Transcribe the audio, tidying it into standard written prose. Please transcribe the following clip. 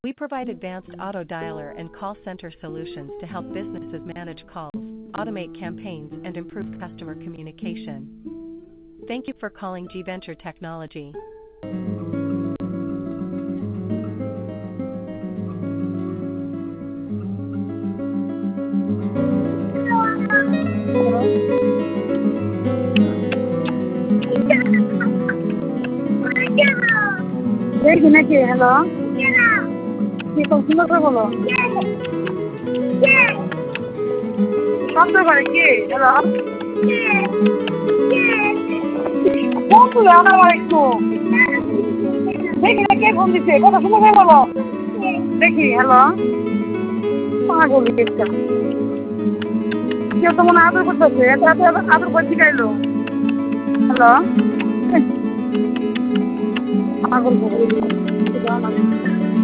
We provide advanced auto dialer and call center solutions to help businesses manage calls, automate campaigns, and improve customer communication. Thank you for calling G Venture Technology. দেখি নাকি hello কি খুব সুন্দর করে বলো শব্দ করে কি হ্যালো ফোন তুলে আনা আমার একটু দেখি না কে ফোন দিচ্ছে কথা সুন্দর করে বলো দেখি হ্যালো পাগল একটা কেউ তো মনে আদর করতেছে এত এত আদর করে শিখাইলো হ্যালো পাগল